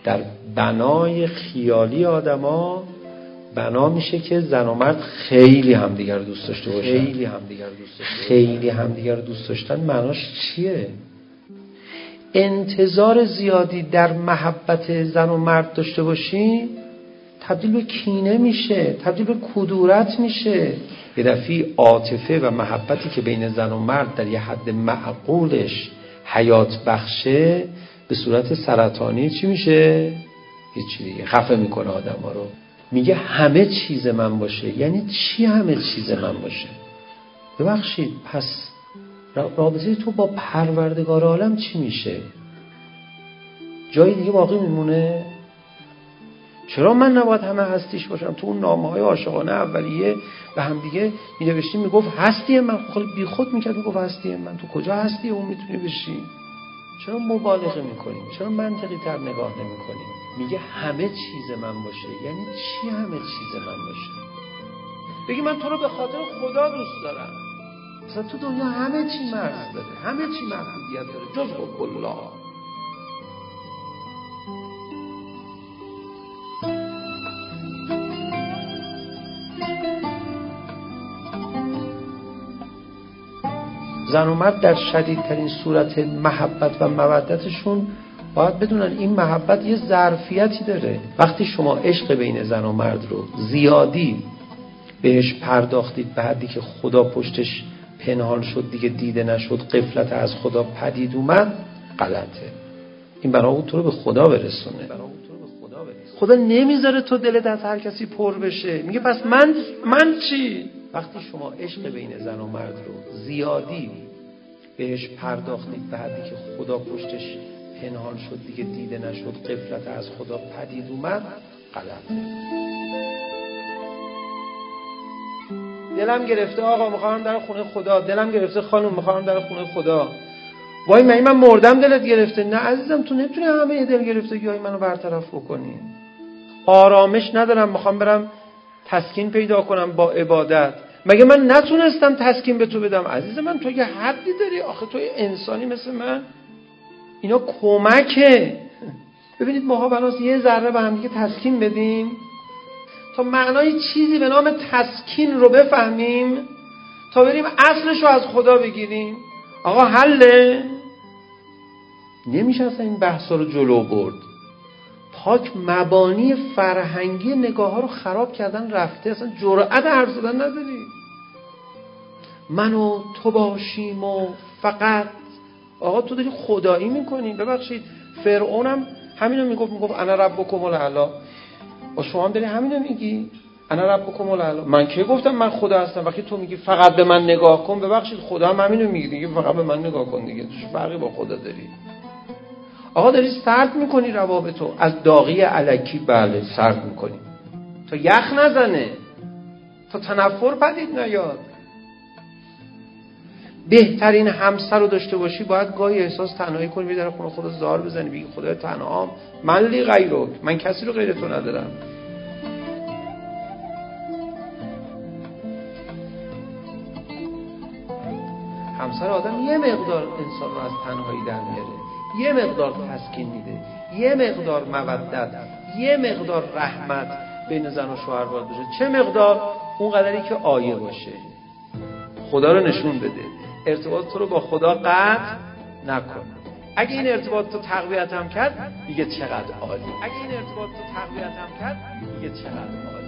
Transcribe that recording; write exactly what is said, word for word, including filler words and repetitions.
در بنای خیالی آدما بنا میشه که زن و مرد خیلی همدیگر رو دوست داشته باشن. خیلی همدیگر رو دوست داشته خیلی همدیگر رو دوست داشتن معناش چیه؟ انتظار زیادی در محبت زن و مرد داشته باشی تبدیل به کینه میشه، تبدیل به کدورت میشه. یه دفعه عاطفه و محبتی که بین زن و مرد در یه حد معقولش حیات بخشه به صورت سرطانی چی میشه؟ هیچی دیگه، خفه میکنه آدم ها رو. میگه همه چیز من باشه. یعنی چی همه چیز من باشه؟ ببخشید پس رابطه تو با پروردگار عالم چی میشه؟ جای دیگه باقی میمونه؟ چرا من نباید همه هستیش باشم؟ تو اون نامه‌های عاشقانه اولیه به هم دیگه می‌نوشتیم میگفت هستی من، خیلی بیخود میکرد میگفت هستی من. تو کجا هستی اون میتونی بشی؟ چرا مبالغه میکنیم؟ چرا منطقی تر نگاه نمیکنیم؟ میگه همه چیز من باشه. یعنی چی همه چیز من باشه؟ بگی من تو رو به خاطر خدا دوست دارم. مثلا تو دنیا همه چی مرز داره، همه چی محدودیت داره جز حب الله. زن و مرد در شدیدترین صورت محبت و مودتشون باید بدونن این محبت یه ظرفیتی داره. وقتی شما عشق بین زن و مرد رو زیادی بهش پرداختید به حدی که خدا پشتش پنهان شد دیگه دیده نشد، غفلت از خدا پدید اومد، غلطه. این برای تو رو به خدا برسونه. خدا نمیذاره تو دلت از هر کسی پر بشه. میگه پس من من چی؟ وقتی شما عشق بین زن و مرد رو زیادی بهش پرداختید به حدی که خدا پشتش پنهان شد دیگه دیده نشد، غفلت از خدا پدید اومد، غلطه. دلم گرفته آقا میخوام در خونه خدا، دلم گرفته خانم میخوام در خونه خدا. وای من من مردم دلت گرفته. نه عزیزم، تو نمیتونی همه دل گرفتگی های منو برطرف بکنی. آرامش ندارم میخوام برم تسکین پیدا کنم با عبادت. مگه من نتونستم تسکین به تو بدم؟ عزیز من تو یه حدی داری، آخه تو یه انسانی مثل من. اینا کمکه. ببینید ماها بناس یه ذره به هم دیگه تسکین بدیم تا معنای چیزی به نام تسکین رو بفهمیم، تا بریم اصلش رو از خدا بگیریم. آقا حله؟ نمیشه اصلا این بحثا رو جلو برد. پاک مبانی فرهنگی نگاه ها رو خراب کردن رفته، اصلا جرأت حرف زدن نداری. من و تو باشیم و فقط. آقا تو داری خدایی میکنی. ببخشید فرعون هم همینو میگفت، میگفت انا ربکم الاعلی. و شما هم داری همینو میگی، انا ربکم الاعلی. من کی گفتم من خدا هستم؟ وقتی تو میگی فقط به من نگاه کن، ببخشید خدا هم همینو میگه دیگه، فقط به من نگاه کن دیگه. چه فرقی با خدا داری؟ آقا داری سرد میکنی روابطو از داغی الکی. بله سرد میکنی تا یخ نزنه، تا تنفر پدید نیاد. بهترین همسر رو داشته باشی باید گاهی احساس تنهایی کنی، بری در خونه خدا زار بزنی، بگی خدای تنهام، من لی غیرک، من کسی رو غیر تو ندارم. همسر آدم یه مقدار انسان رو از تنهایی در میاره، یه مقدار تسکین میده، یه مقدار مودت، یه مقدار رحمت بین زن و شوهر باید باشه. چه مقدار؟ اون قدری که آیه باشه، خدا رو نشون بده، ارتباط تو رو با خدا قطع نکن. اگه این ارتباط تو تقویت هم کرد دیگه چقدر عالی. اگه این ارتباط تو تقویت هم کرد دیگه چقدر عالی.